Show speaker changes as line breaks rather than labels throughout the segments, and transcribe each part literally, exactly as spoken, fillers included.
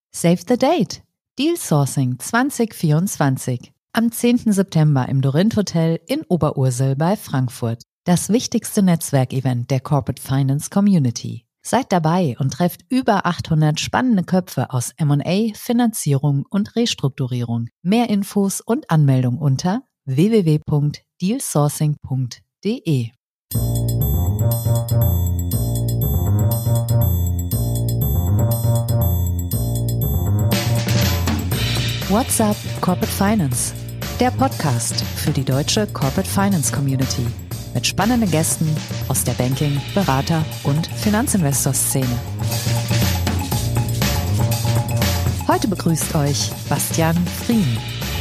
Save the date! Deal Sourcing zwanzig vierundzwanzig. Am zehnten September im Dorint Hotel in Oberursel bei Frankfurt. Das wichtigste Netzwerkevent der Corporate Finance Community. Seid dabei und trefft über achthundert spannende Köpfe aus M und A, Finanzierung und Restrukturierung. Mehr Infos und Anmeldung unter w w w punkt deal sourcing punkt d e. What's up Corporate Finance? Der Podcast für die deutsche Corporate Finance Community mit spannenden Gästen aus der Banking-, Berater- und Finanzinvestor-Szene. Heute begrüßt euch Bastian Frien.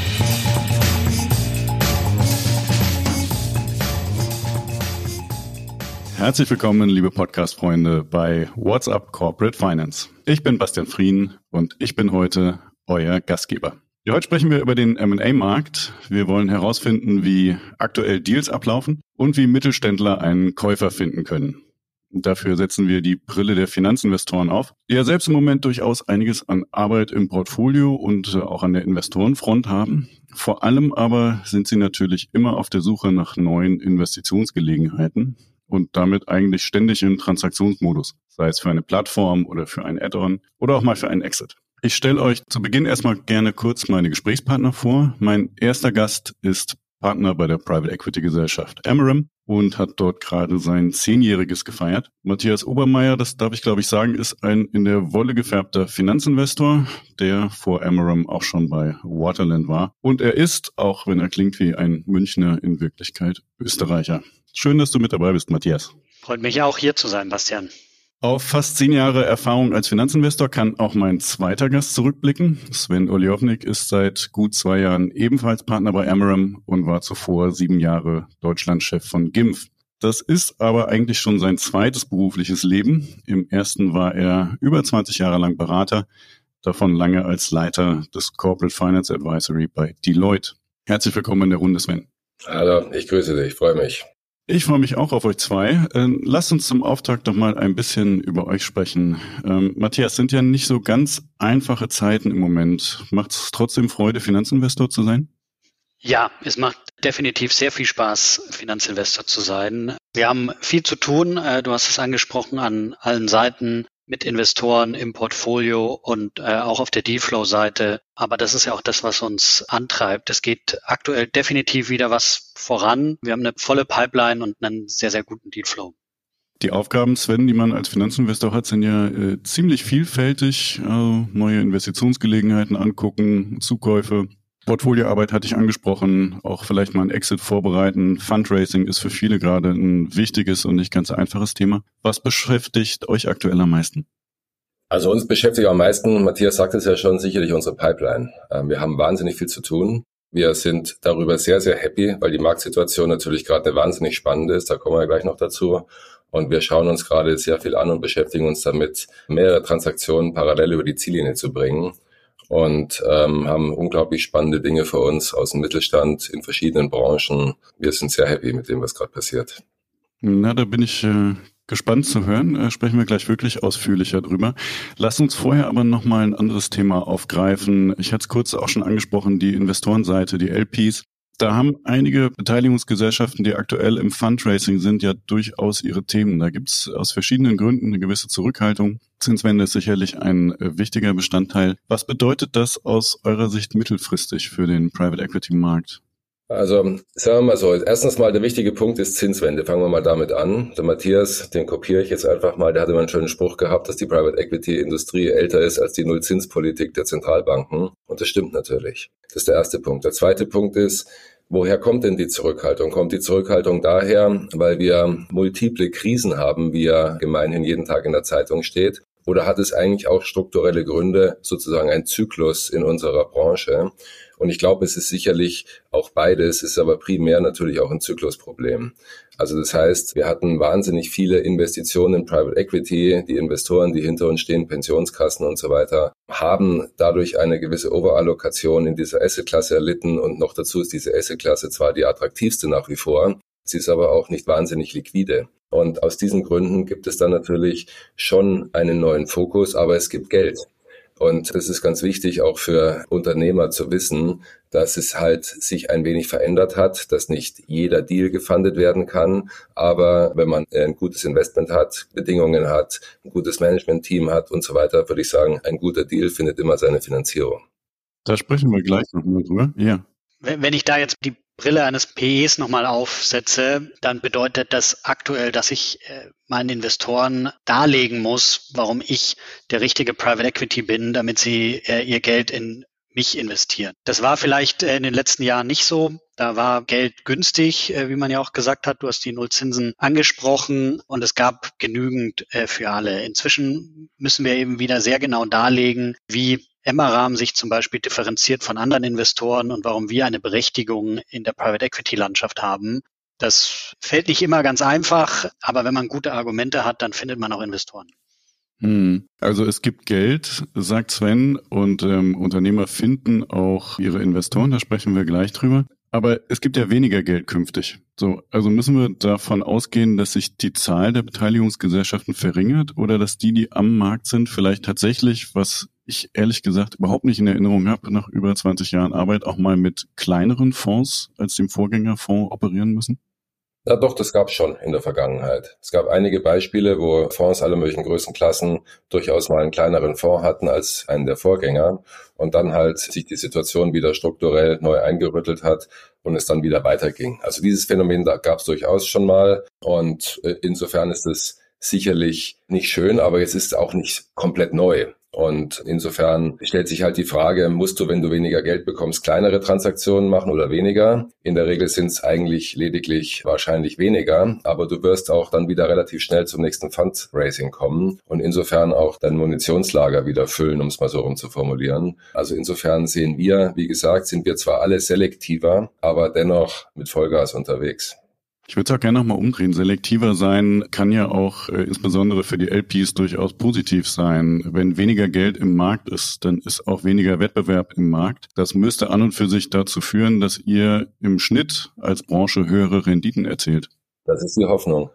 Herzlich willkommen, liebe Podcast-Freunde, bei What's up Corporate Finance. Ich bin Bastian Frien und ich bin heute euer Gastgeber. Ja, heute sprechen wir über den M und A-Markt. Wir wollen herausfinden, wie aktuell Deals ablaufen und wie Mittelständler einen Käufer finden können. Und dafür setzen wir die Brille der Finanzinvestoren auf, die ja selbst im Moment durchaus einiges an Arbeit im Portfolio und auch an der Investorenfront haben. Vor allem aber sind sie natürlich immer auf der Suche nach neuen Investitionsgelegenheiten und damit eigentlich ständig im Transaktionsmodus, sei es für eine Plattform oder für ein Add-on oder auch mal für einen Exit. Ich stelle euch zu Beginn erstmal gerne kurz meine Gesprächspartner vor. Mein erster Gast ist Partner bei der Private Equity Gesellschaft Amerem und hat dort gerade sein Zehnjähriges gefeiert. Matthias Obermeier, das darf ich glaube ich sagen, ist ein in der Wolle gefärbter Finanzinvestor, der vor Amerem auch schon bei Waterland war. Und er ist, auch wenn er klingt wie ein Münchner, in Wirklichkeit Österreicher. Schön, dass du mit dabei bist, Matthias.
Freut mich auch, hier zu sein, Bastian.
Auf fast zehn Jahre Erfahrung als Finanzinvestor kann auch mein zweiter Gast zurückblicken. Sven Oliovnik ist seit gut zwei Jahren ebenfalls Partner bei Amerem und war zuvor sieben Jahre Deutschlandchef von G I M F. Das ist aber eigentlich schon sein zweites berufliches Leben. Im ersten war er über zwanzig Jahre lang Berater, davon lange als Leiter des Corporate Finance Advisory bei Deloitte. Herzlich willkommen in der Runde, Sven.
Hallo, ich grüße dich, freue mich.
Ich freue mich auch auf euch zwei. Ähm, lasst uns zum Auftakt doch mal ein bisschen über euch sprechen. Ähm, Matthias, sind ja nicht so ganz einfache Zeiten im Moment. Macht es trotzdem Freude, Finanzinvestor zu sein?
Ja, es macht definitiv sehr viel Spaß, Finanzinvestor zu sein. Wir haben viel zu tun. Du hast es angesprochen, an allen Seiten mit Investoren im Portfolio und äh, auch auf der Dealflow-Seite. Aber das ist ja auch das, was uns antreibt. Es geht aktuell definitiv wieder was voran. Wir haben eine volle Pipeline und einen sehr, sehr guten Dealflow.
Die Aufgaben, Sven, die man als Finanzinvestor hat, sind ja äh, ziemlich vielfältig. Also neue Investitionsgelegenheiten angucken, Zukäufe. Portfolioarbeit hatte ich angesprochen, auch vielleicht mal ein Exit vorbereiten. Fundraising ist für viele gerade ein wichtiges und nicht ganz einfaches Thema. Was beschäftigt euch aktuell am meisten?
Also uns beschäftigt am meisten, Matthias sagt es ja schon, sicherlich unsere Pipeline. Wir haben wahnsinnig viel zu tun. Wir sind darüber sehr, sehr happy, weil die Marktsituation natürlich gerade eine wahnsinnig spannende ist. Da kommen wir gleich noch dazu. Und wir schauen uns gerade sehr viel an und beschäftigen uns damit, mehrere Transaktionen parallel über die Ziellinie zu bringen. Und ähm, haben unglaublich spannende Dinge für uns aus dem Mittelstand in verschiedenen Branchen. Wir sind sehr happy mit dem, was gerade passiert.
Na, da bin ich äh, gespannt zu hören. Äh, sprechen wir gleich wirklich ausführlicher drüber. Lass uns vorher aber nochmal ein anderes Thema aufgreifen. Ich hatte es kurz auch schon angesprochen, die Investorenseite, die L Ps. Da haben einige Beteiligungsgesellschaften, die aktuell im Fundraising sind, ja durchaus ihre Themen. Da gibt es aus verschiedenen Gründen eine gewisse Zurückhaltung. Zinswende ist sicherlich ein äh, wichtiger Bestandteil. Was bedeutet das aus eurer Sicht mittelfristig für den Private Equity Markt?
Also sagen wir mal so, erstens mal der wichtige Punkt ist Zinswende. Fangen wir mal damit an. Der Matthias, den kopiere ich jetzt einfach mal, der hatte mal einen schönen Spruch gehabt, dass die Private Equity Industrie älter ist als die Nullzinspolitik der Zentralbanken. Und das stimmt natürlich. Das ist der erste Punkt. Der zweite Punkt ist, woher kommt denn die Zurückhaltung? Kommt die Zurückhaltung daher, weil wir multiple Krisen haben, wie ja gemeinhin jeden Tag in der Zeitung steht? Oder hat es eigentlich auch strukturelle Gründe, sozusagen ein Zyklus in unserer Branche? Und ich glaube, es ist sicherlich auch beides, ist aber primär natürlich auch ein Zyklusproblem. Also das heißt, wir hatten wahnsinnig viele Investitionen in Private Equity. Die Investoren, die hinter uns stehen, Pensionskassen und so weiter, haben dadurch eine gewisse Overallokation in dieser Assetklasse erlitten. Und noch dazu ist diese Assetklasse zwar die attraktivste nach wie vor, sie ist aber auch nicht wahnsinnig liquide. Und aus diesen Gründen gibt es dann natürlich schon einen neuen Fokus, aber es gibt Geld. Und das ist ganz wichtig auch für Unternehmer zu wissen, dass es halt sich ein wenig verändert hat, dass nicht jeder Deal gefundet werden kann. Aber wenn man ein gutes Investment hat, Bedingungen hat, ein gutes Management-Team hat und so weiter, würde ich sagen, ein guter Deal findet immer seine Finanzierung.
Da sprechen wir gleich noch mal drüber. Ja.
Wenn ich da jetzt die Brille eines P Es nochmal aufsetze, dann bedeutet das aktuell, dass ich äh, meinen Investoren darlegen muss, warum ich der richtige Private Equity bin, damit sie äh, ihr Geld in mich investieren. Das war vielleicht äh, in den letzten Jahren nicht so. Da war Geld günstig, äh, wie man ja auch gesagt hat. Du hast die Nullzinsen angesprochen und es gab genügend äh, für alle. Inzwischen müssen wir eben wieder sehr genau darlegen, wie Emmaram sich zum Beispiel differenziert von anderen Investoren und warum wir eine Berechtigung in der Private Equity Landschaft haben. Das fällt nicht immer ganz einfach, aber wenn man gute Argumente hat, dann findet man auch Investoren.
Hm. Also es gibt Geld, sagt Sven, und ähm, Unternehmer finden auch ihre Investoren, da sprechen wir gleich drüber. Aber es gibt ja weniger Geld künftig. So, also müssen wir davon ausgehen, dass sich die Zahl der Beteiligungsgesellschaften verringert oder dass die, die am Markt sind, vielleicht tatsächlich, was ich ehrlich gesagt überhaupt nicht in Erinnerung habe, nach über zwanzig Jahren Arbeit auch mal mit kleineren Fonds als dem Vorgängerfonds operieren müssen?
Ja doch, das gab es schon in der Vergangenheit. Es gab einige Beispiele, wo Fonds aller möglichen Größenklassen durchaus mal einen kleineren Fonds hatten als einen der Vorgänger und dann halt sich die Situation wieder strukturell neu eingerüttelt hat und es dann wieder weiterging. Also dieses Phänomen da gab es durchaus schon mal und insofern ist es sicherlich nicht schön, aber es ist auch nicht komplett neu. Und insofern stellt sich halt die Frage, musst du, wenn du weniger Geld bekommst, kleinere Transaktionen machen oder weniger? In der Regel sind es eigentlich lediglich wahrscheinlich weniger, aber du wirst auch dann wieder relativ schnell zum nächsten Fundraising kommen und insofern auch dein Munitionslager wieder füllen, um es mal so rum zu formulieren. Also insofern sehen wir, wie gesagt, sind wir zwar alle selektiver, aber dennoch mit Vollgas unterwegs.
Ich würde es auch gerne nochmal umdrehen. Selektiver sein kann ja auch äh, insbesondere für die L Ps durchaus positiv sein. Wenn weniger Geld im Markt ist, dann ist auch weniger Wettbewerb im Markt. Das müsste an und für sich dazu führen, dass ihr im Schnitt als Branche höhere Renditen erzielt.
Das ist die Hoffnung.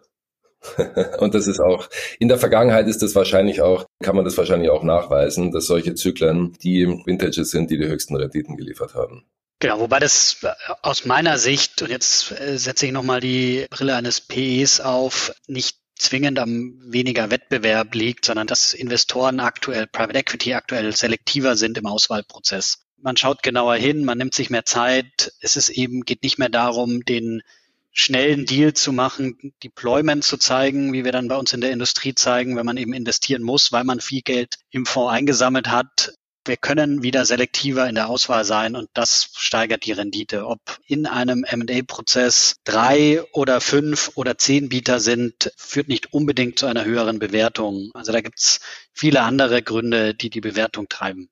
Und das ist auch, in der Vergangenheit ist das wahrscheinlich auch, kann man das wahrscheinlich auch nachweisen, dass solche Zyklen die Vintages sind, die die höchsten Renditen geliefert haben.
Genau, wobei das aus meiner Sicht, und jetzt setze ich nochmal die Brille eines P Es auf, nicht zwingend am weniger Wettbewerb liegt, sondern dass Investoren aktuell, Private Equity aktuell selektiver sind im Auswahlprozess. Man schaut genauer hin, man nimmt sich mehr Zeit. Es ist eben, geht nicht mehr darum, den schnellen Deal zu machen, Deployment zu zeigen, wie wir dann bei uns in der Industrie zeigen, wenn man eben investieren muss, weil man viel Geld im Fonds eingesammelt hat. Wir können wieder selektiver in der Auswahl sein und das steigert die Rendite. Ob in einem M und A-Prozess drei oder fünf oder zehn Bieter sind, führt nicht unbedingt zu einer höheren Bewertung. Also da gibt's viele andere Gründe, die die Bewertung treiben.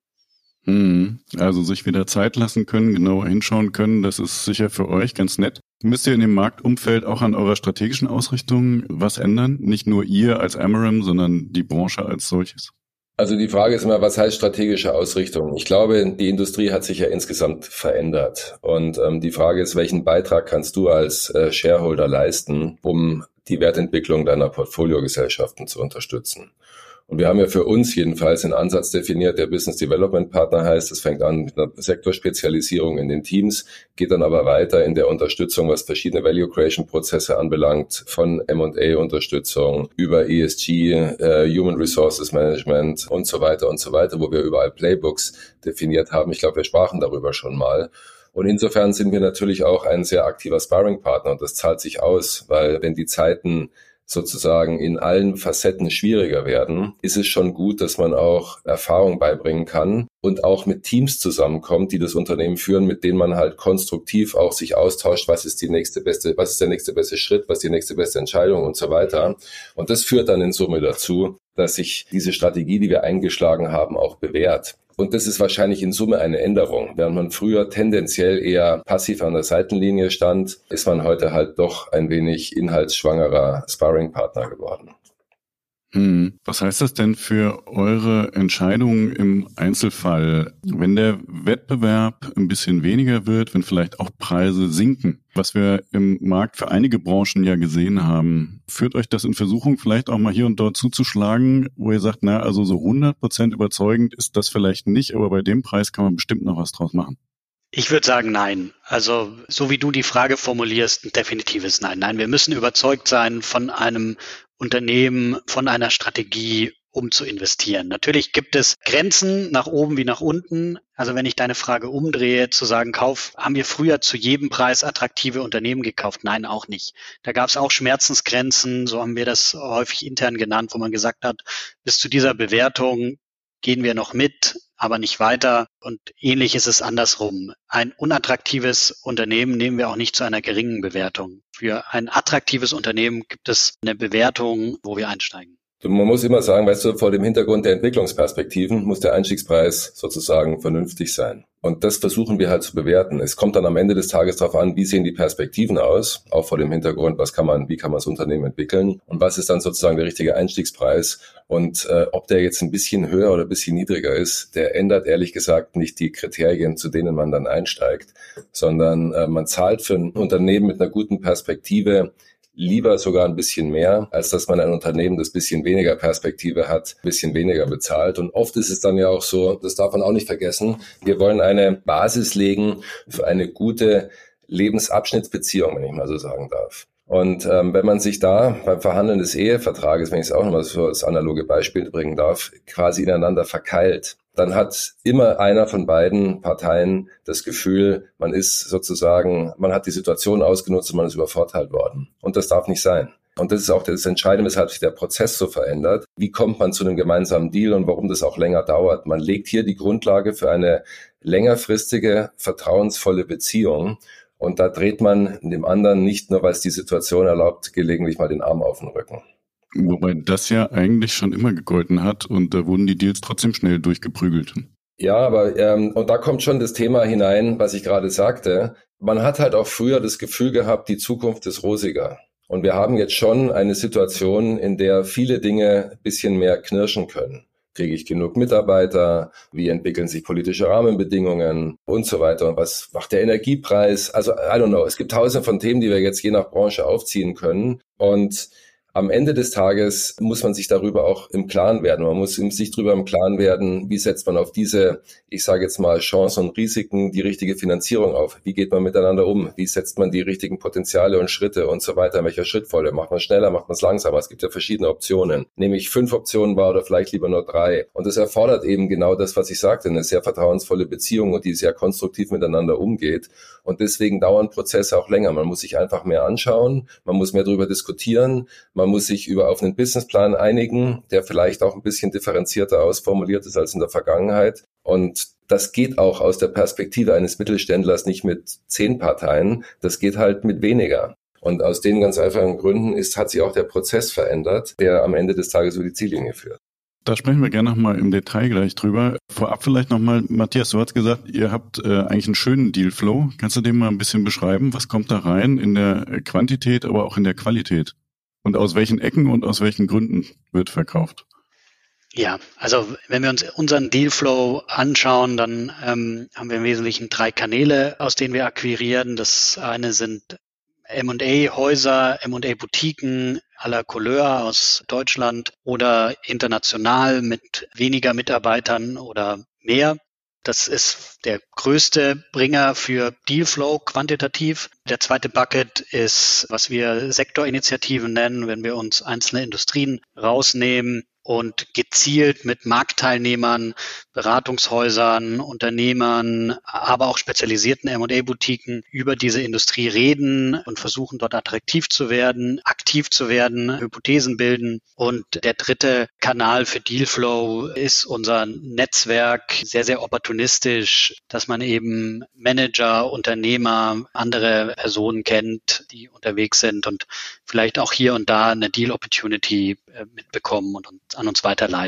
Also sich wieder Zeit lassen können, genauer hinschauen können, das ist sicher für euch ganz nett. Müsst ihr in dem Marktumfeld auch an eurer strategischen Ausrichtung was ändern? Nicht nur ihr als Emmaram, sondern die Branche als solches?
Also die Frage ist immer, was heißt strategische Ausrichtung? Ich glaube, die Industrie hat sich ja insgesamt verändert. Und ähm, die Frage ist, welchen Beitrag kannst du als äh, Shareholder leisten, um die Wertentwicklung deiner Portfoliogesellschaften zu unterstützen? Und wir haben ja für uns jedenfalls einen Ansatz definiert, der Business Development Partner heißt. Das fängt an mit einer Sektorspezialisierung in den Teams, geht dann aber weiter in der Unterstützung, was verschiedene Value Creation Prozesse anbelangt, von M und A-Unterstützung über E S G, äh, Human Resources Management und so weiter und so weiter, wo wir überall Playbooks definiert haben. Ich glaube, wir sprachen darüber schon mal. Und insofern sind wir natürlich auch ein sehr aktiver Sparring-Partner und das zahlt sich aus, weil wenn die Zeiten sozusagen in allen Facetten schwieriger werden, ist es schon gut, dass man auch Erfahrung beibringen kann und auch mit Teams zusammenkommt, die das Unternehmen führen, mit denen man halt konstruktiv auch sich austauscht, was ist die nächste beste, was ist der nächste beste Schritt, was ist die nächste beste Entscheidung und so weiter. Und das führt dann in Summe dazu, dass sich diese Strategie, die wir eingeschlagen haben, auch bewährt. Und das ist wahrscheinlich in Summe eine Änderung. Während man früher tendenziell eher passiv an der Seitenlinie stand, ist man heute halt doch ein wenig inhaltsschwangerer Sparringpartner geworden.
Hm. Was heißt das denn für eure Entscheidungen im Einzelfall? Wenn der Wettbewerb ein bisschen weniger wird, wenn vielleicht auch Preise sinken, Was wir im Markt für einige Branchen ja gesehen haben, führt euch das in Versuchung, vielleicht auch mal hier und dort zuzuschlagen, wo ihr sagt, na, also so hundert Prozent überzeugend ist das vielleicht nicht, aber bei dem Preis kann man bestimmt noch was draus machen?
Ich würde sagen, nein. Also, so wie du die Frage formulierst, ein definitives Nein. Nein, wir müssen überzeugt sein von einem Unternehmen, von einer Strategie, um zu investieren. Natürlich gibt es Grenzen nach oben wie nach unten. Also wenn ich deine Frage umdrehe, zu sagen, Kauf, haben wir früher zu jedem Preis attraktive Unternehmen gekauft? Nein, auch nicht. Da gab es auch Schmerzensgrenzen, so haben wir das häufig intern genannt, wo man gesagt hat, bis zu dieser Bewertung gehen wir noch mit, aber nicht weiter. Und ähnlich ist es andersrum. Ein unattraktives Unternehmen nehmen wir auch nicht zu einer geringen Bewertung. Für ein attraktives Unternehmen gibt es eine Bewertung, wo wir einsteigen.
Man muss immer sagen, weißt du, vor dem Hintergrund der Entwicklungsperspektiven muss der Einstiegspreis sozusagen vernünftig sein. Und das versuchen wir halt zu bewerten. Es kommt dann am Ende des Tages darauf an, wie sehen die Perspektiven aus, auch vor dem Hintergrund, was kann man, wie kann man das Unternehmen entwickeln und was ist dann sozusagen der richtige Einstiegspreis. Und äh, ob der jetzt ein bisschen höher oder ein bisschen niedriger ist, der ändert ehrlich gesagt nicht die Kriterien, zu denen man dann einsteigt, sondern äh, man zahlt für ein Unternehmen mit einer guten Perspektive lieber sogar ein bisschen mehr, als dass man ein Unternehmen, das ein bisschen weniger Perspektive hat, ein bisschen weniger bezahlt. Und oft ist es dann ja auch so, das darf man auch nicht vergessen, wir wollen eine Basis legen für eine gute Lebensabschnittsbeziehung, wenn ich mal so sagen darf. Und ähm, wenn man sich da beim Verhandeln des Ehevertrages, wenn ich es auch nochmal so als analoge Beispiel bringen darf, quasi ineinander verkeilt, dann hat immer einer von beiden Parteien das Gefühl, man ist sozusagen, man hat die Situation ausgenutzt und man ist übervorteilt worden. Und das darf nicht sein. Und das ist auch das Entscheidende, weshalb sich der Prozess so verändert. Wie kommt man zu einem gemeinsamen Deal und warum das auch länger dauert? Man legt hier die Grundlage für eine längerfristige, vertrauensvolle Beziehung. Und da dreht man dem anderen nicht nur, weil es die Situation erlaubt, gelegentlich mal den Arm auf den Rücken.
Wobei das ja eigentlich schon immer gegolten hat und da wurden die Deals trotzdem schnell durchgeprügelt.
Ja, aber ähm, und da kommt schon das Thema hinein, was ich gerade sagte. Man hat halt auch früher das Gefühl gehabt, die Zukunft ist rosiger. Und wir haben jetzt schon eine Situation, in der viele Dinge ein bisschen mehr knirschen können. Kriege ich genug Mitarbeiter? Wie entwickeln sich politische Rahmenbedingungen und so weiter? Und was macht der Energiepreis? Also, I don't know. Es gibt tausende von Themen, die wir jetzt je nach Branche aufziehen können. Und am Ende des Tages muss man sich darüber auch im Klaren werden. Man muss sich darüber im Klaren werden, wie setzt man auf diese, ich sage jetzt mal, Chancen und Risiken die richtige Finanzierung auf? Wie geht man miteinander um? Wie setzt man die richtigen Potenziale und Schritte und so weiter? In welcher Schrittfolge? Macht man schneller, macht man es langsamer? Es gibt ja verschiedene Optionen. Nehme ich fünf Optionen wahr oder vielleicht lieber nur drei? Und das erfordert eben genau das, was ich sagte, eine sehr vertrauensvolle Beziehung und die sehr konstruktiv miteinander umgeht. Und deswegen dauern Prozesse auch länger. Man muss sich einfach mehr anschauen, man muss mehr darüber diskutieren, man muss sich über auf einen Businessplan einigen, der vielleicht auch ein bisschen differenzierter ausformuliert ist als in der Vergangenheit. Und das geht auch aus der Perspektive eines Mittelständlers nicht mit zehn Parteien, das geht halt mit weniger. Und aus den ganz einfachen Gründen ist, hat sich auch der Prozess verändert, der am Ende des Tages über die Ziellinie führt.
Da sprechen wir gerne nochmal im Detail gleich drüber. Vorab vielleicht nochmal, Matthias, du hast gesagt, ihr habt äh, eigentlich einen schönen Dealflow. Kannst du den mal ein bisschen beschreiben? Was kommt da rein in der Quantität, aber auch in der Qualität? Und aus welchen Ecken und aus welchen Gründen wird verkauft?
Ja, also wenn wir uns unseren Dealflow anschauen, dann ähm, haben wir im Wesentlichen drei Kanäle, aus denen wir akquirieren. Das eine sind M und A-Häuser, M und A-Boutiquen à la Couleur aus Deutschland oder international mit weniger Mitarbeitern oder mehr. Das ist der größte Bringer für Dealflow quantitativ. Der zweite Bucket ist, was wir Sektorinitiativen nennen, wenn wir uns einzelne Industrien rausnehmen und gezielt mit Marktteilnehmern, Beratungshäusern, Unternehmern, aber auch spezialisierten M und A-Boutiquen über diese Industrie reden und versuchen dort attraktiv zu werden, aktiv zu werden, Hypothesen bilden. Und der dritte Kanal für Dealflow ist unser Netzwerk, sehr, sehr opportunistisch, dass man eben Manager, Unternehmer, andere Personen kennt, die unterwegs sind und vielleicht auch hier und da eine Deal-Opportunity mitbekommen und an uns weiterleiten.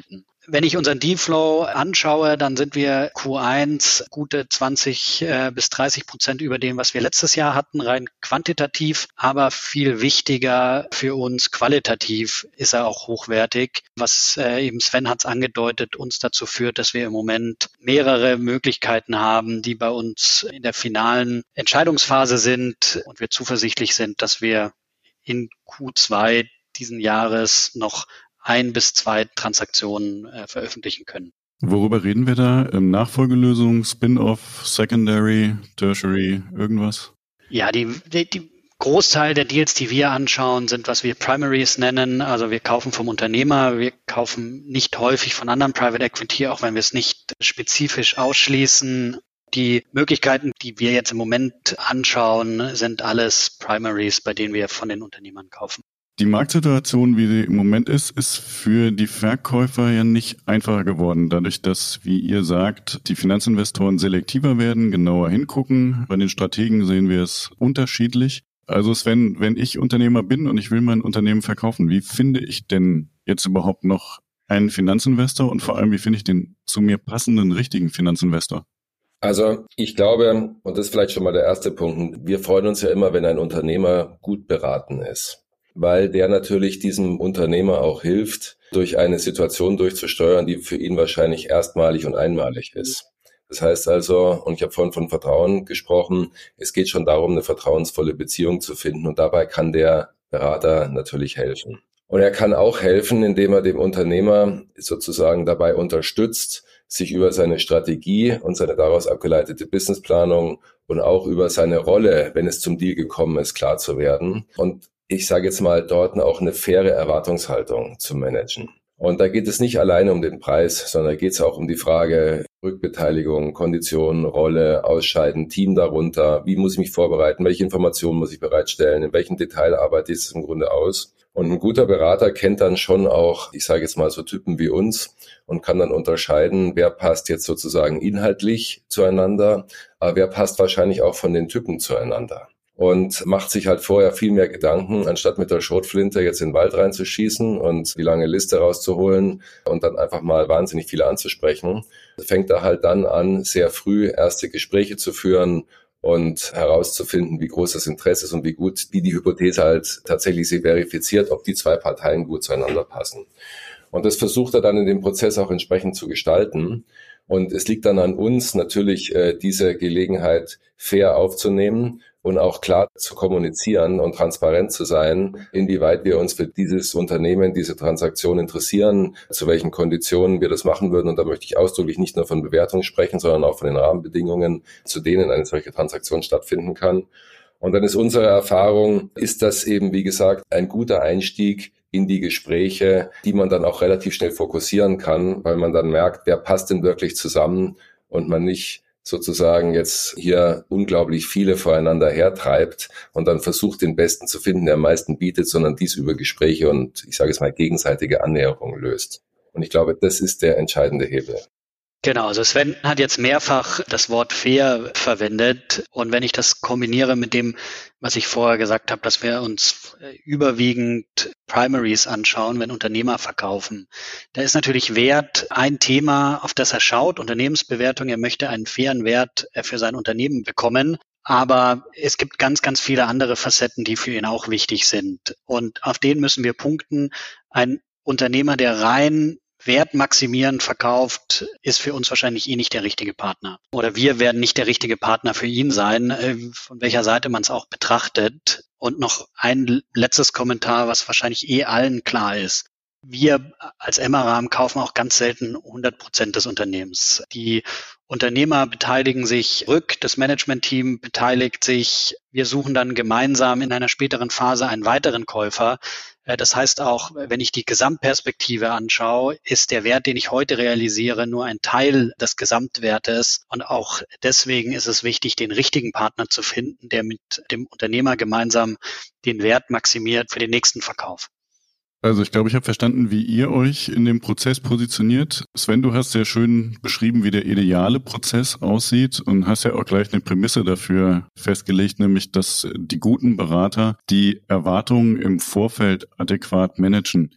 Wenn ich unseren Dealflow anschaue, dann sind wir Q eins gute zwanzig bis dreißig Prozent über dem, was wir letztes Jahr hatten, rein quantitativ. Aber viel wichtiger für uns qualitativ ist er auch hochwertig, was äh, eben Sven hat es angedeutet, uns dazu führt, dass wir im Moment mehrere Möglichkeiten haben, die bei uns in der finalen Entscheidungsphase sind und wir zuversichtlich sind, dass wir in Q zwei diesen Jahres noch ein bis zwei Transaktionen äh, veröffentlichen können.
Worüber reden wir da? Ähm, Nachfolgelösung, Spin-off, Secondary, Tertiary, irgendwas?
Ja, die, die, die Großteil der Deals, die wir anschauen, sind, was wir Primaries nennen. Also wir kaufen vom Unternehmer, wir kaufen nicht häufig von anderen Private Equity, auch wenn wir es nicht spezifisch ausschließen. Die Möglichkeiten, die wir jetzt im Moment anschauen, sind alles Primaries, bei denen wir von den Unternehmern kaufen.
Die Marktsituation, wie sie im Moment ist, ist für die Verkäufer ja nicht einfacher geworden. Dadurch, dass, wie ihr sagt, die Finanzinvestoren selektiver werden, genauer hingucken. Bei den Strategen sehen wir es unterschiedlich. Also Sven, wenn ich Unternehmer bin und ich will mein Unternehmen verkaufen, wie finde ich denn jetzt überhaupt noch einen Finanzinvestor und vor allem, wie finde ich den zu mir passenden, richtigen Finanzinvestor?
Also ich glaube, und das ist vielleicht schon mal der erste Punkt, wir freuen uns ja immer, wenn ein Unternehmer gut beraten ist, weil der natürlich diesem Unternehmer auch hilft, durch eine Situation durchzusteuern, die für ihn wahrscheinlich erstmalig und einmalig ist. Das heißt also, und ich habe vorhin von Vertrauen gesprochen, es geht schon darum, eine vertrauensvolle Beziehung zu finden und dabei kann der Berater natürlich helfen. Und er kann auch helfen, indem er dem Unternehmer sozusagen dabei unterstützt, sich über seine Strategie und seine daraus abgeleitete Businessplanung und auch über seine Rolle, wenn es zum Deal gekommen ist, klar zu werden. Und ich sage jetzt mal, dort auch eine faire Erwartungshaltung zu managen. Und da geht es nicht alleine um den Preis, sondern da geht es auch um die Frage Rückbeteiligung, Konditionen, Rolle, Ausscheiden, Team darunter. Wie muss ich mich vorbereiten? Welche Informationen muss ich bereitstellen? In welchem Detail arbeite ich es im Grunde aus? Und ein guter Berater kennt dann schon auch, ich sage jetzt mal so Typen wie uns und kann dann unterscheiden, wer passt jetzt sozusagen inhaltlich zueinander, aber wer passt wahrscheinlich auch von den Typen zueinander. Und macht sich halt vorher viel mehr Gedanken, anstatt mit der Schrotflinte jetzt in den Wald reinzuschießen und die lange Liste rauszuholen und dann einfach mal wahnsinnig viele anzusprechen. Fängt er halt dann an, sehr früh erste Gespräche zu führen und herauszufinden, wie groß das Interesse ist und wie gut wie die Hypothese halt tatsächlich sie verifiziert, ob die zwei Parteien gut zueinander passen. Und das versucht er dann in dem Prozess auch entsprechend zu gestalten. Und es liegt dann an uns natürlich, äh, diese Gelegenheit fair aufzunehmen und auch klar zu kommunizieren und transparent zu sein, inwieweit wir uns für dieses Unternehmen, diese Transaktion interessieren, zu welchen Konditionen wir das machen würden. Und da möchte ich ausdrücklich nicht nur von Bewertung sprechen, sondern auch von den Rahmenbedingungen, zu denen eine solche Transaktion stattfinden kann. Und dann ist unsere Erfahrung, ist das eben, wie gesagt, ein guter Einstieg in die Gespräche, die man dann auch relativ schnell fokussieren kann, weil man dann merkt, wer passt denn wirklich zusammen und man nicht sozusagen jetzt hier unglaublich viele voreinander hertreibt und dann versucht, den Besten zu finden, der am meisten bietet, sondern dies über Gespräche und, ich sage es mal, gegenseitige Annäherung löst. Und ich glaube, das ist der entscheidende Hebel.
Genau, also Sven hat jetzt mehrfach das Wort fair verwendet und wenn ich das kombiniere mit dem, was ich vorher gesagt habe, dass wir uns überwiegend Primaries anschauen, wenn Unternehmer verkaufen, da ist natürlich Wert ein Thema, auf das er schaut, Unternehmensbewertung, er möchte einen fairen Wert für sein Unternehmen bekommen. Aber es gibt ganz, ganz viele andere Facetten, die für ihn auch wichtig sind und auf denen müssen wir punkten. Ein Unternehmer, der rein wertmaximierend verkauft, ist für uns wahrscheinlich eh nicht der richtige Partner. Oder wir werden nicht der richtige Partner für ihn sein, von welcher Seite man es auch betrachtet. Und noch ein letztes Kommentar, was wahrscheinlich eh allen klar ist. Wir als Emmeram kaufen auch ganz selten hundert Prozent des Unternehmens. Die Unternehmer beteiligen sich rück, das Managementteam beteiligt sich. Wir suchen dann gemeinsam in einer späteren Phase einen weiteren Käufer. Das heißt auch, wenn ich die Gesamtperspektive anschaue, ist der Wert, den ich heute realisiere, nur ein Teil des Gesamtwertes. Und auch deswegen ist es wichtig, den richtigen Partner zu finden, der mit dem Unternehmer gemeinsam den Wert maximiert für den nächsten Verkauf.
Also ich glaube, ich habe verstanden, wie ihr euch in dem Prozess positioniert. Sven, du hast sehr schön beschrieben, wie der ideale Prozess aussieht und hast ja auch gleich eine Prämisse dafür festgelegt, nämlich dass die guten Berater die Erwartungen im Vorfeld adäquat managen.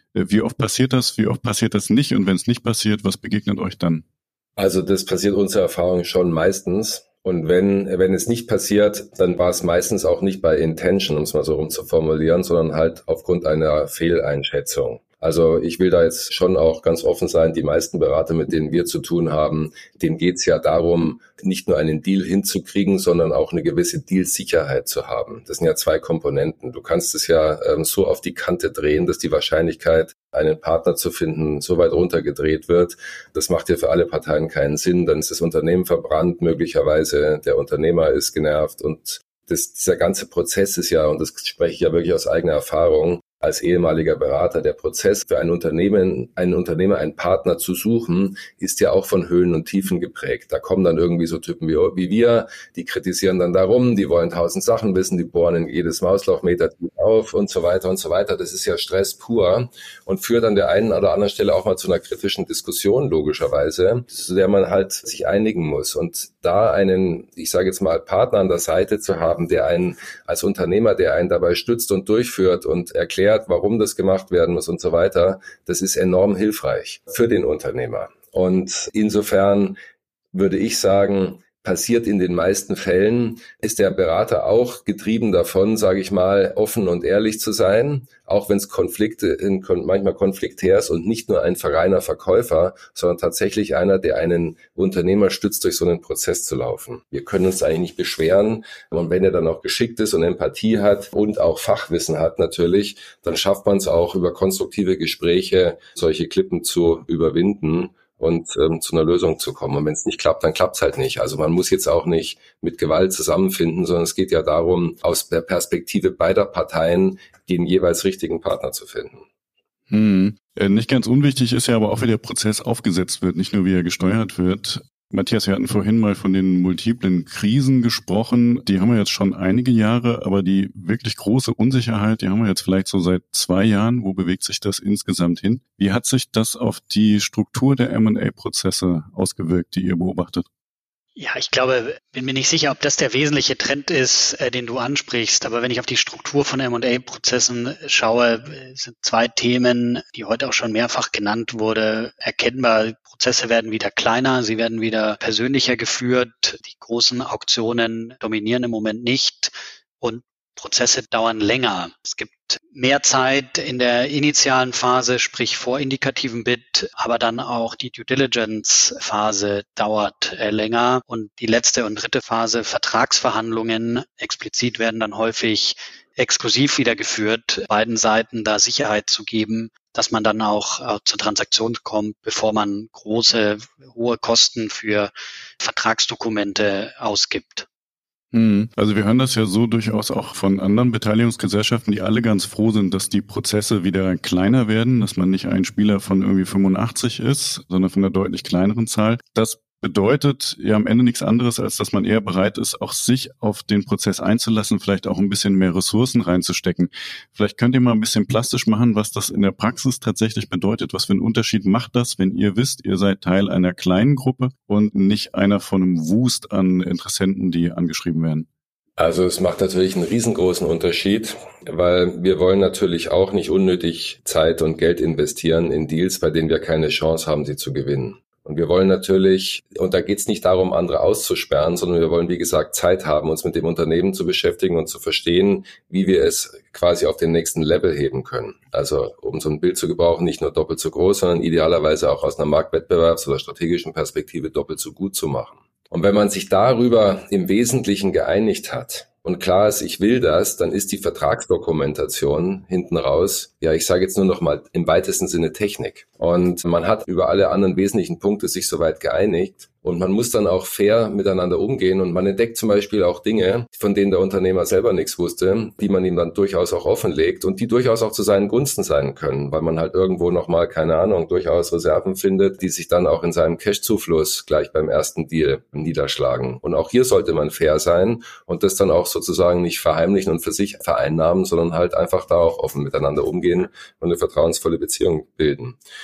Wie oft passiert das, wie oft passiert das nicht? Und wenn es nicht passiert, was begegnet euch dann?
Also das passiert unserer Erfahrung schon meistens. Und wenn wenn es nicht passiert, dann war es meistens auch nicht bei Intention, um es mal so rum zu formulieren, sondern halt aufgrund einer Fehleinschätzung. Also ich will da jetzt schon auch ganz offen sein, die meisten Berater, mit denen wir zu tun haben, denen geht's ja darum, nicht nur einen Deal hinzukriegen, sondern auch eine gewisse Deal-Sicherheit zu haben. Das sind ja zwei Komponenten. Du kannst es ja ähm, so auf die Kante drehen, dass die Wahrscheinlichkeit, einen Partner zu finden, so weit runtergedreht wird. Das macht ja für alle Parteien keinen Sinn. Dann ist das Unternehmen verbrannt, möglicherweise der Unternehmer ist genervt und das, dieser ganze Prozess ist ja, und das spreche ich ja wirklich aus eigener Erfahrung, als ehemaliger Berater, der Prozess für ein Unternehmen, einen Unternehmer, einen Partner zu suchen, ist ja auch von Höhen und Tiefen geprägt. Da kommen dann irgendwie so Typen wie, wie wir, die kritisieren dann darum, die wollen tausend Sachen wissen, die bohren in jedes Mauslauchmeter auf und so weiter und so weiter. Das ist ja Stress pur und führt an der einen oder anderen Stelle auch mal zu einer kritischen Diskussion, logischerweise, zu der man halt sich einigen muss. Und da einen, ich sage jetzt mal, Partner an der Seite zu haben, der einen als Unternehmer, der einen dabei stützt und durchführt und erklärt, warum das gemacht werden muss und so weiter, das ist enorm hilfreich für den Unternehmer. Und insofern würde ich sagen, passiert in den meisten Fällen, ist der Berater auch getrieben davon, sage ich mal, offen und ehrlich zu sein, auch wenn es Konflikte, manchmal konfliktär ist und nicht nur ein reiner Verkäufer, sondern tatsächlich einer, der einen Unternehmer stützt, durch so einen Prozess zu laufen. Wir können uns eigentlich nicht beschweren und wenn er dann auch geschickt ist und Empathie hat und auch Fachwissen hat natürlich, dann schafft man es auch über konstruktive Gespräche, solche Klippen zu überwinden und ähm, zu einer Lösung zu kommen. Und wenn es nicht klappt, dann klappt es halt nicht. Also man muss jetzt auch nicht mit Gewalt zusammenfinden, sondern es geht ja darum, aus der Perspektive beider Parteien den jeweils richtigen Partner zu finden.
Hm. Äh, nicht ganz unwichtig ist ja aber auch, wie der Prozess aufgesetzt wird, nicht nur wie er gesteuert wird. Matthias, wir hatten vorhin mal von den multiplen Krisen gesprochen. Die haben wir jetzt schon einige Jahre, aber die wirklich große Unsicherheit, die haben wir jetzt vielleicht so seit zwei Jahren. Wo bewegt sich das insgesamt hin? Wie hat sich das auf die Struktur der M und A-Prozesse ausgewirkt, die ihr beobachtet?
Ja, ich glaube, bin mir nicht sicher, ob das der wesentliche Trend ist, äh, den du ansprichst. Aber wenn ich auf die Struktur von M und A-Prozessen schaue, sind zwei Themen, die heute auch schon mehrfach genannt wurde, erkennbar. Prozesse werden wieder kleiner, sie werden wieder persönlicher geführt. Die großen Auktionen dominieren im Moment nicht und Prozesse dauern länger. Es gibt mehr Zeit in der initialen Phase, sprich vor indikativen Bid, aber dann auch die Due Diligence Phase dauert äh, länger und die letzte und dritte Phase, Vertragsverhandlungen, explizit werden dann häufig exklusiv wieder geführt, beiden Seiten da Sicherheit zu geben, dass man dann auch äh, zur Transaktion kommt, bevor man große, hohe Kosten für Vertragsdokumente ausgibt.
Also wir hören das ja so durchaus auch von anderen Beteiligungsgesellschaften, die alle ganz froh sind, dass die Prozesse wieder kleiner werden, dass man nicht ein Spieler von irgendwie fünfundachtzig ist, sondern von einer deutlich kleineren Zahl. Das bedeutet ja am Ende nichts anderes, als dass man eher bereit ist, auch sich auf den Prozess einzulassen, vielleicht auch ein bisschen mehr Ressourcen reinzustecken. Vielleicht könnt ihr mal ein bisschen plastisch machen, was das in der Praxis tatsächlich bedeutet. Was für einen Unterschied macht das, wenn ihr wisst, ihr seid Teil einer kleinen Gruppe und nicht einer von einem Wust an Interessenten, die angeschrieben werden?
Also es macht natürlich einen riesengroßen Unterschied, weil wir wollen natürlich auch nicht unnötig Zeit und Geld investieren in Deals, bei denen wir keine Chance haben, sie zu gewinnen. Und wir wollen natürlich, und da geht es nicht darum, andere auszusperren, sondern wir wollen, wie gesagt, Zeit haben, uns mit dem Unternehmen zu beschäftigen und zu verstehen, wie wir es quasi auf den nächsten Level heben können. Also um so ein Bild zu gebrauchen, nicht nur doppelt so groß, sondern idealerweise auch aus einer Marktwettbewerbs- oder strategischen Perspektive doppelt so gut zu machen. Und wenn man sich darüber im Wesentlichen geeinigt hat, und klar ist, ich will das, dann ist die Vertragsdokumentation hinten raus, ja, ich sage jetzt nur noch mal im weitesten Sinne Technik. Und man hat über alle anderen wesentlichen Punkte sich soweit geeinigt. Und man muss dann auch fair miteinander umgehen und man entdeckt zum Beispiel auch Dinge, von denen der Unternehmer selber nichts wusste, die man ihm dann durchaus auch offenlegt und die durchaus auch zu seinen Gunsten sein können, weil man halt irgendwo nochmal, keine Ahnung, durchaus Reserven findet, die sich dann auch in seinem Cash-Zufluss gleich beim ersten Deal niederschlagen. Und auch hier sollte man fair sein und das dann auch sozusagen nicht verheimlichen und für sich vereinnahmen, sondern halt einfach da auch offen miteinander umgehen und eine vertrauensvolle Beziehung bilden.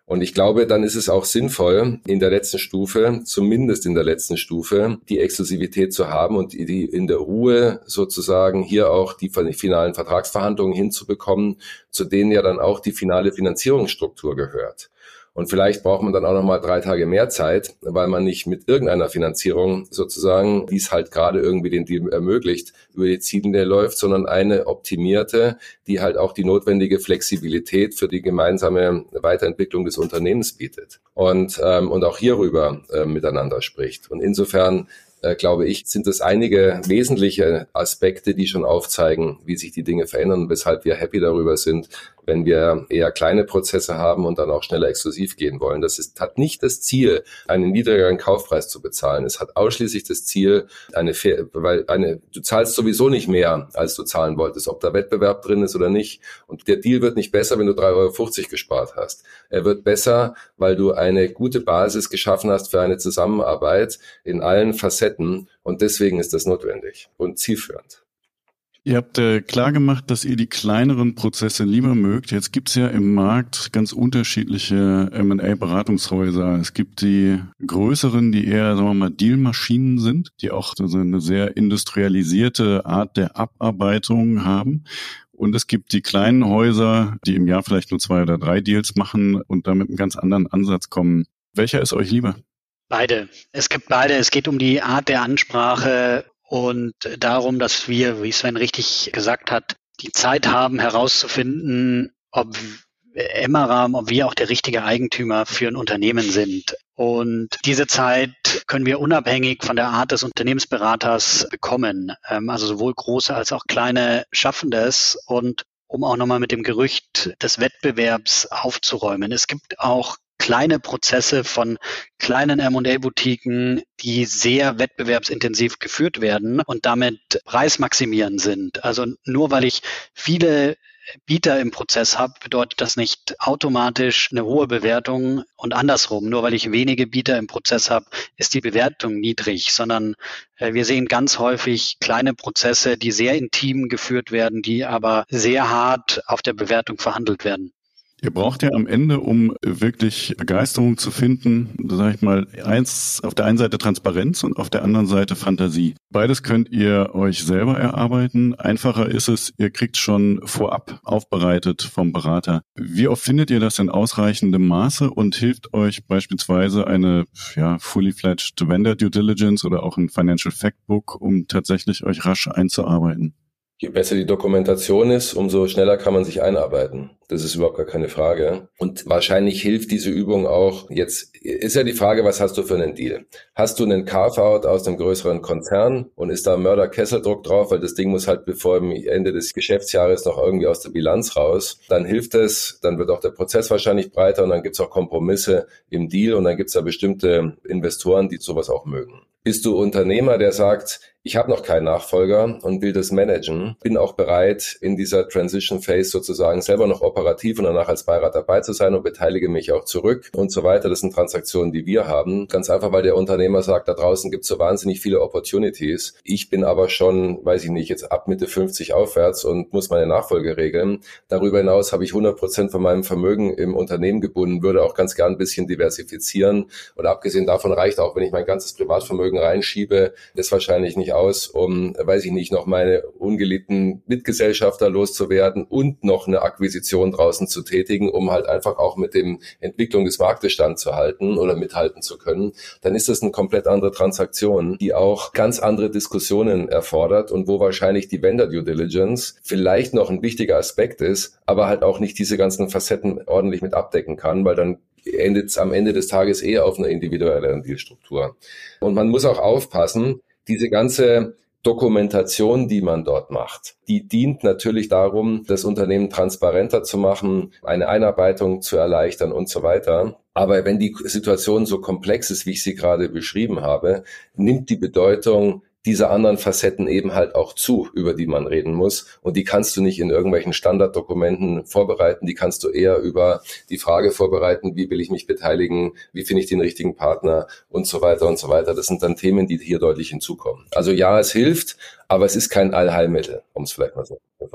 Und ich glaube, dann ist es auch sinnvoll, in der letzten Stufe, zumindest in der letzten Stufe, die Exklusivität zu haben und die in der Ruhe sozusagen hier auch die finalen Vertragsverhandlungen hinzubekommen, zu denen ja dann auch die finale Finanzierungsstruktur gehört. Und vielleicht braucht man dann auch nochmal drei Tage mehr Zeit, weil man nicht mit irgendeiner Finanzierung sozusagen, die es halt gerade irgendwie den Deal ermöglicht, über die Ziellinie läuft, sondern eine optimierte, die halt auch die notwendige Flexibilität für die gemeinsame Weiterentwicklung des Unternehmens bietet und ähm, und auch hierüber äh, miteinander spricht. Und insofern Äh, glaube ich, sind es einige wesentliche Aspekte, die schon aufzeigen, wie sich die Dinge verändern, weshalb wir happy darüber sind, wenn wir eher kleine Prozesse haben und dann auch schneller exklusiv gehen wollen. Das ist, hat nicht das Ziel, einen niedrigeren Kaufpreis zu bezahlen. Es hat ausschließlich das Ziel, eine, weil eine, du zahlst sowieso nicht mehr, als du zahlen wolltest, ob da Wettbewerb drin ist oder nicht. Und der Deal wird nicht besser, wenn du drei Euro fünfzig gespart hast. Er wird besser, weil du eine gute Basis geschaffen hast für eine Zusammenarbeit in allen Facetten. Und deswegen ist das notwendig und zielführend.
Ihr habt äh, klar gemacht, dass ihr die kleineren Prozesse lieber mögt. Jetzt gibt's ja im Markt ganz unterschiedliche M und A-Beratungshäuser. Es gibt die größeren, die eher, sagen wir mal, Dealmaschinen sind, die auch so eine sehr industrialisierte Art der Abarbeitung haben. Und es gibt die kleinen Häuser, die im Jahr vielleicht nur zwei oder drei Deals machen und damit einen ganz anderen Ansatz kommen. Welcher ist euch lieber?
Beide. Es gibt beide. Es geht um die Art der Ansprache und darum, dass wir, wie Sven richtig gesagt hat, die Zeit haben herauszufinden, ob Emmeram, ob wir auch der richtige Eigentümer für ein Unternehmen sind. Und diese Zeit können wir unabhängig von der Art des Unternehmensberaters bekommen. Also sowohl große als auch kleine schaffen das. Und um auch nochmal mit dem Gerücht des Wettbewerbs aufzuräumen. Es gibt auch kleine Prozesse von kleinen M und A-Boutiquen, die sehr wettbewerbsintensiv geführt werden und damit preismaximierend sind. Also nur weil ich viele Bieter im Prozess habe, bedeutet das nicht automatisch eine hohe Bewertung und andersrum. Nur weil ich wenige Bieter im Prozess habe, ist die Bewertung niedrig, sondern äh, wir sehen ganz häufig kleine Prozesse, die sehr intim geführt werden, die aber sehr hart auf der Bewertung verhandelt werden.
Ihr braucht ja am Ende, um wirklich Begeisterung zu finden, sage ich mal, eins auf der einen Seite Transparenz und auf der anderen Seite Fantasie. Beides könnt ihr euch selber erarbeiten. Einfacher ist es, ihr kriegt schon vorab aufbereitet vom Berater. Wie oft findet ihr das in ausreichendem Maße und hilft euch beispielsweise eine ja, fully fledged Vendor Due Diligence oder auch ein Financial Factbook, um tatsächlich euch rasch einzuarbeiten?
Je besser die Dokumentation ist, umso schneller kann man sich einarbeiten. Das ist überhaupt gar keine Frage. Und wahrscheinlich hilft diese Übung auch. Jetzt ist ja die Frage, was hast du für einen Deal? Hast du einen Carve-out aus einem größeren Konzern und ist da Mörder-Kesseldruck drauf, weil das Ding muss halt bevor dem Ende des Geschäftsjahres noch irgendwie aus der Bilanz raus. Dann hilft es, dann wird auch der Prozess wahrscheinlich breiter und dann gibt's auch Kompromisse im Deal und dann gibt's da bestimmte Investoren, die sowas auch mögen. Bist du Unternehmer, der sagt, ich habe noch keinen Nachfolger und will das managen, bin auch bereit, in dieser Transition Phase sozusagen selber noch operativ und danach als Beirat dabei zu sein und beteilige mich auch zurück und so weiter. Das sind Transaktionen, die wir haben. Ganz einfach, weil der Unternehmer sagt, da draußen gibt es so wahnsinnig viele Opportunities. Ich bin aber schon, weiß ich nicht, jetzt ab Mitte fünfzig aufwärts und muss meine Nachfolge regeln. Darüber hinaus habe ich hundert Prozent von meinem Vermögen im Unternehmen gebunden, würde auch ganz gern ein bisschen diversifizieren. Und abgesehen davon reicht auch, wenn ich mein ganzes Privatvermögen reinschiebe, das wahrscheinlich nicht aus, um, weiß ich nicht, noch meine ungeliebten Mitgesellschafter loszuwerden und noch eine Akquisition draußen zu tätigen, um halt einfach auch mit dem Entwicklung des Marktes standzuhalten oder mithalten zu können, dann ist das eine komplett andere Transaktion, die auch ganz andere Diskussionen erfordert und wo wahrscheinlich die Vendor Due Diligence vielleicht noch ein wichtiger Aspekt ist, aber halt auch nicht diese ganzen Facetten ordentlich mit abdecken kann, weil dann endet es am Ende des Tages eher auf einer individuellen Dealstruktur. Und man muss auch aufpassen, diese ganze Dokumentation, die man dort macht, die dient natürlich darum, das Unternehmen transparenter zu machen, eine Einarbeitung zu erleichtern und so weiter. Aber wenn die Situation so komplex ist, wie ich sie gerade beschrieben habe, nimmt die Bedeutung dieser anderen Facetten eben halt auch zu, über die man reden muss. Und die kannst du nicht in irgendwelchen Standarddokumenten vorbereiten. Die kannst du eher über die Frage vorbereiten, wie will ich mich beteiligen, wie finde ich den richtigen Partner und so weiter und so weiter. Das sind dann Themen, die hier deutlich hinzukommen. Also ja, es hilft, aber es ist kein Allheilmittel, um es vielleicht mal so zu sagen.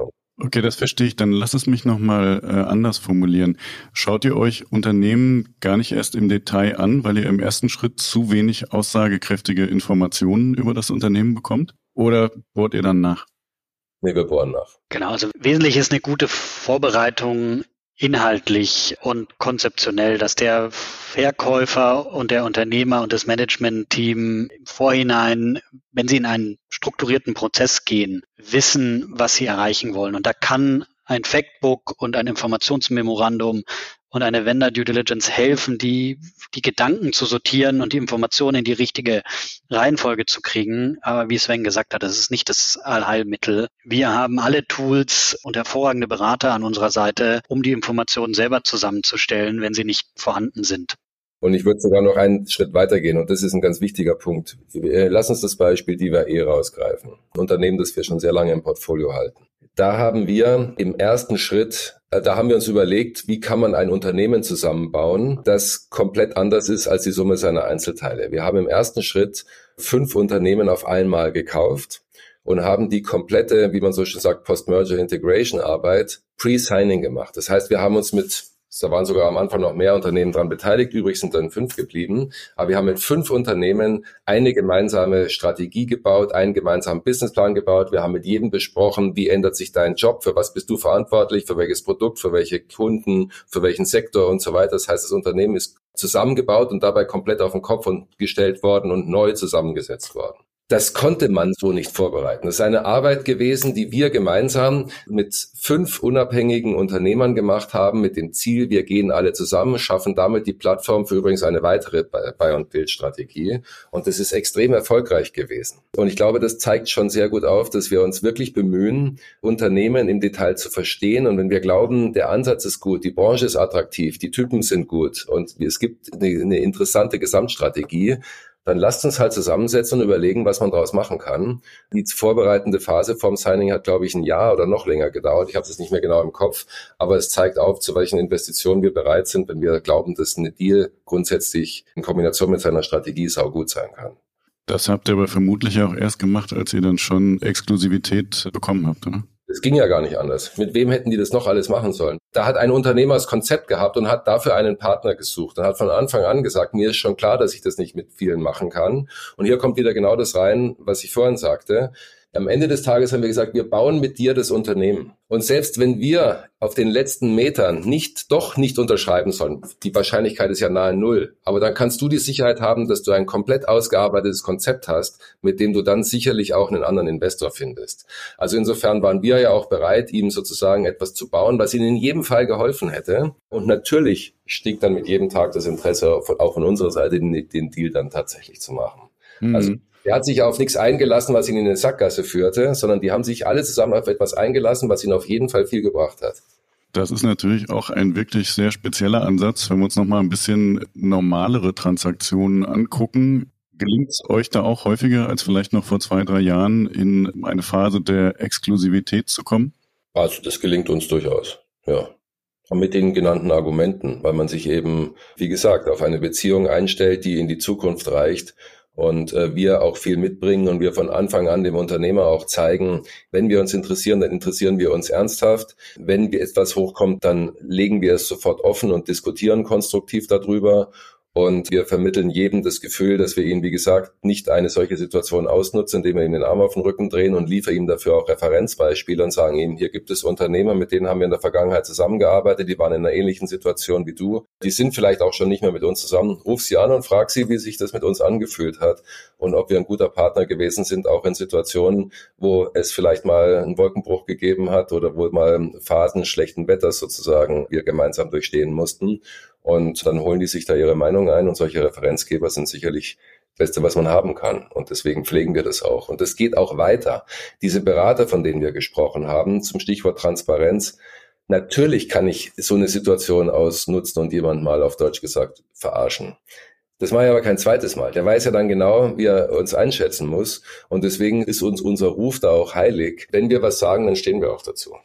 Okay, das verstehe ich. Dann lass es mich nochmal äh, anders formulieren. Schaut ihr euch Unternehmen gar nicht erst im Detail an, weil ihr im ersten Schritt zu wenig aussagekräftige Informationen über das Unternehmen bekommt? Oder bohrt ihr dann nach?
Nee, wir bohren nach.
Genau, also wesentlich ist eine gute Vorbereitung inhaltlich und konzeptionell, dass der Verkäufer und der Unternehmer und das Management-Team im Vorhinein, wenn sie in einen strukturierten Prozess gehen, wissen, was sie erreichen wollen. Und da kann ein Factbook und ein Informationsmemorandum und eine Vendor Due Diligence helfen, die, die Gedanken zu sortieren und die Informationen in die richtige Reihenfolge zu kriegen. Aber wie Sven gesagt hat, das ist nicht das Allheilmittel. Wir haben alle Tools und hervorragende Berater an unserer Seite, um die Informationen selber zusammenzustellen, wenn sie nicht vorhanden sind.
Und ich würde sogar noch einen Schritt weitergehen, und das ist ein ganz wichtiger Punkt. Lass uns das Beispiel DivaE rausgreifen. Ein Unternehmen, das wir schon sehr lange im Portfolio halten. Da haben wir im ersten Schritt, da haben wir uns überlegt, wie kann man ein Unternehmen zusammenbauen, das komplett anders ist als die Summe seiner Einzelteile. Wir haben im ersten Schritt fünf Unternehmen auf einmal gekauft und haben die komplette, wie man so schön sagt, Post-Merger-Integration-Arbeit pre-Signing gemacht. Das heißt, wir haben uns mit Da waren sogar am Anfang noch mehr Unternehmen dran beteiligt. Übrig sind dann fünf geblieben. Aber wir haben mit fünf Unternehmen eine gemeinsame Strategie gebaut, einen gemeinsamen Businessplan gebaut. Wir haben mit jedem besprochen, wie ändert sich dein Job, für was bist du verantwortlich, für welches Produkt, für welche Kunden, für welchen Sektor und so weiter. Das heißt, das Unternehmen ist zusammengebaut und dabei komplett auf den Kopf gestellt worden und neu zusammengesetzt worden. Das konnte man so nicht vorbereiten. Das ist eine Arbeit gewesen, die wir gemeinsam mit fünf unabhängigen Unternehmern gemacht haben, mit dem Ziel, wir gehen alle zusammen, schaffen damit die Plattform für übrigens eine weitere Buy-and-Build-Strategie. Und das ist extrem erfolgreich gewesen. Und ich glaube, das zeigt schon sehr gut auf, dass wir uns wirklich bemühen, Unternehmen im Detail zu verstehen. Und wenn wir glauben, der Ansatz ist gut, die Branche ist attraktiv, die Typen sind gut und es gibt eine, eine interessante Gesamtstrategie, dann lasst uns halt zusammensetzen und überlegen, was man daraus machen kann. Die vorbereitende Phase vom Signing hat, glaube ich, ein Jahr oder noch länger gedauert. Ich habe es nicht mehr genau im Kopf, aber es zeigt auf, zu welchen Investitionen wir bereit sind, wenn wir glauben, dass eine Deal grundsätzlich in Kombination mit seiner Strategie saugut sein kann.
Das habt ihr aber vermutlich auch erst gemacht, als ihr dann schon Exklusivität bekommen habt, oder?
Es ging ja gar nicht anders. Mit wem hätten die das noch alles machen sollen? Da hat ein Unternehmer das Konzept gehabt und hat dafür einen Partner gesucht und hat von Anfang an gesagt, mir ist schon klar, dass ich das nicht mit vielen machen kann. Und hier kommt wieder genau das rein, was ich vorhin sagte. Am Ende des Tages haben wir gesagt, wir bauen mit dir das Unternehmen. Und selbst wenn wir auf den letzten Metern nicht, doch nicht unterschreiben sollen, die Wahrscheinlichkeit ist ja nahe Null, aber dann kannst du die Sicherheit haben, dass du ein komplett ausgearbeitetes Konzept hast, mit dem du dann sicherlich auch einen anderen Investor findest. Also insofern waren wir ja auch bereit, ihm sozusagen etwas zu bauen, was ihnen in jedem Fall geholfen hätte. Und natürlich stieg dann mit jedem Tag das Interesse auch von unserer Seite, den, den Deal dann tatsächlich zu machen. Mhm. Also er hat sich auf nichts eingelassen, was ihn in eine Sackgasse führte, sondern die haben sich alle zusammen auf etwas eingelassen, was ihnen auf jeden Fall viel gebracht hat.
Das ist natürlich auch ein wirklich sehr spezieller Ansatz. Wenn wir uns nochmal ein bisschen normalere Transaktionen angucken, gelingt es euch da auch häufiger als vielleicht noch vor zwei, drei Jahren in eine Phase der Exklusivität zu kommen?
Also das gelingt uns durchaus, ja. Und mit den genannten Argumenten, weil man sich eben, wie gesagt, auf eine Beziehung einstellt, die in die Zukunft reicht. Und äh, wir auch viel mitbringen und wir von Anfang an dem Unternehmer auch zeigen, wenn wir uns interessieren, dann interessieren wir uns ernsthaft. Wenn etwas hochkommt, dann legen wir es sofort offen und diskutieren konstruktiv darüber. Und wir vermitteln jedem das Gefühl, dass wir ihn, wie gesagt, nicht eine solche Situation ausnutzen, indem wir ihm den Arm auf den Rücken drehen und liefern ihm dafür auch Referenzbeispiele und sagen ihm, hier gibt es Unternehmer, mit denen haben wir in der Vergangenheit zusammengearbeitet, die waren in einer ähnlichen Situation wie du. Die sind vielleicht auch schon nicht mehr mit uns zusammen. Ruf sie an und frag sie, wie sich das mit uns angefühlt hat und ob wir ein guter Partner gewesen sind, auch in Situationen, wo es vielleicht mal einen Wolkenbruch gegeben hat oder wo mal Phasen schlechten Wetters sozusagen wir gemeinsam durchstehen mussten. Und dann holen die sich da ihre Meinung ein und solche Referenzgeber sind sicherlich das Beste, was man haben kann. Und deswegen pflegen wir das auch. Und es geht auch weiter. Diese Berater, von denen wir gesprochen haben, zum Stichwort Transparenz, natürlich kann ich so eine Situation ausnutzen und jemand mal auf Deutsch gesagt verarschen. Das mache ich aber kein zweites Mal. Der weiß ja dann genau, wie er uns einschätzen muss. Und deswegen ist uns unser Ruf da auch heilig. Wenn wir was sagen, dann stehen wir auch dazu.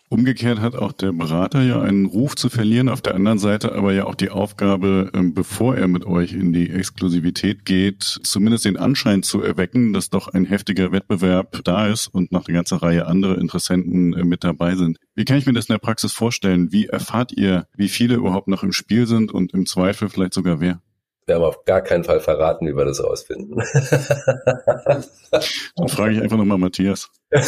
Umgekehrt hat auch der Berater ja einen Ruf zu verlieren, auf der anderen Seite aber ja auch die Aufgabe, bevor er mit euch in die Exklusivität geht, zumindest den Anschein zu erwecken, dass doch ein heftiger Wettbewerb da ist und noch eine ganze Reihe andere Interessenten mit dabei sind. Wie kann ich mir das in der Praxis vorstellen? Wie erfahrt ihr, wie viele überhaupt noch im Spiel sind und im Zweifel vielleicht sogar wer?
Wir haben auf gar keinen Fall verraten, wie wir das rausfinden.
Dann frage ich einfach nochmal Matthias.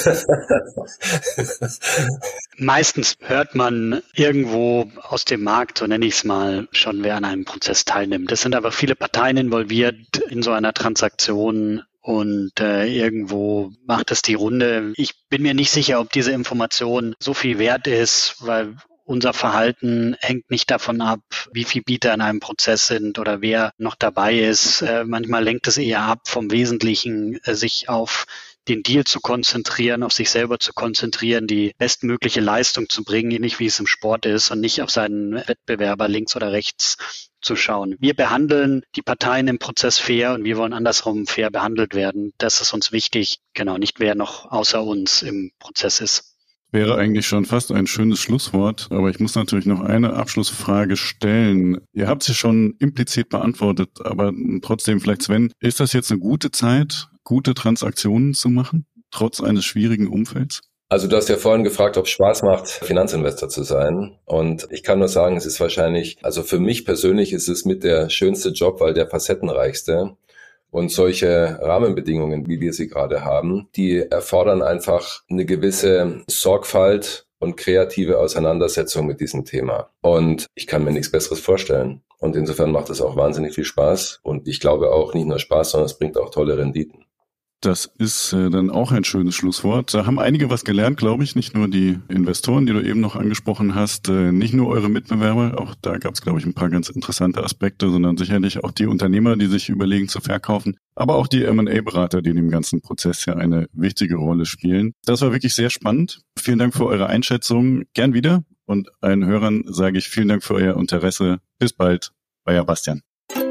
Meistens hört man irgendwo aus dem Markt, so nenne ich es mal, schon, wer an einem Prozess teilnimmt. Es sind aber viele Parteien involviert in so einer Transaktion und äh, irgendwo macht es die Runde. Ich bin mir nicht sicher, ob diese Information so viel wert ist, weil unser Verhalten hängt nicht davon ab, wie viele Bieter in einem Prozess sind oder wer noch dabei ist. Äh, manchmal lenkt es eher ab vom Wesentlichen, äh, sich auf den Deal zu konzentrieren, auf sich selber zu konzentrieren, die bestmögliche Leistung zu bringen, ähnlich wie es im Sport ist und nicht auf seinen Wettbewerber links oder rechts zu schauen. Wir behandeln die Parteien im Prozess fair und wir wollen andersrum fair behandelt werden. Das ist uns wichtig. Genau, nicht wer noch außer uns im Prozess ist.
Wäre eigentlich schon fast ein schönes Schlusswort, aber ich muss natürlich noch eine Abschlussfrage stellen. Ihr habt sie schon implizit beantwortet, aber trotzdem vielleicht, Sven, ist das jetzt eine gute Zeit, gute Transaktionen zu machen, trotz eines schwierigen Umfelds?
Also du hast ja vorhin gefragt, ob es Spaß macht, Finanzinvestor zu sein. Und ich kann nur sagen, es ist wahrscheinlich, also für mich persönlich ist es mit der schönste Job, weil der facettenreichste. Und solche Rahmenbedingungen, wie wir sie gerade haben, die erfordern einfach eine gewisse Sorgfalt und kreative Auseinandersetzung mit diesem Thema. Und ich kann mir nichts Besseres vorstellen. Und insofern macht es auch wahnsinnig viel Spaß. Und ich glaube auch nicht nur Spaß, sondern es bringt auch tolle Renditen.
Das ist äh, dann auch ein schönes Schlusswort. Da haben einige was gelernt, glaube ich. Nicht nur die Investoren, die du eben noch angesprochen hast, äh, nicht nur eure Mitbewerber, auch da gab es, glaube ich, ein paar ganz interessante Aspekte, sondern sicherlich auch die Unternehmer, die sich überlegen zu verkaufen, aber auch die M und A-Berater, die in dem ganzen Prozess ja eine wichtige Rolle spielen. Das war wirklich sehr spannend. Vielen Dank für eure Einschätzung. Gern wieder. Und allen Hörern sage ich vielen Dank für euer Interesse. Bis bald. Euer Bastian.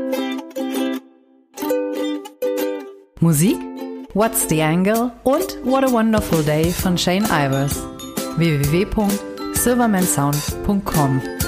Musik? What's the Angle und What a Wonderful Day von Shane Ivers. w w w punkt silverman sound punkt com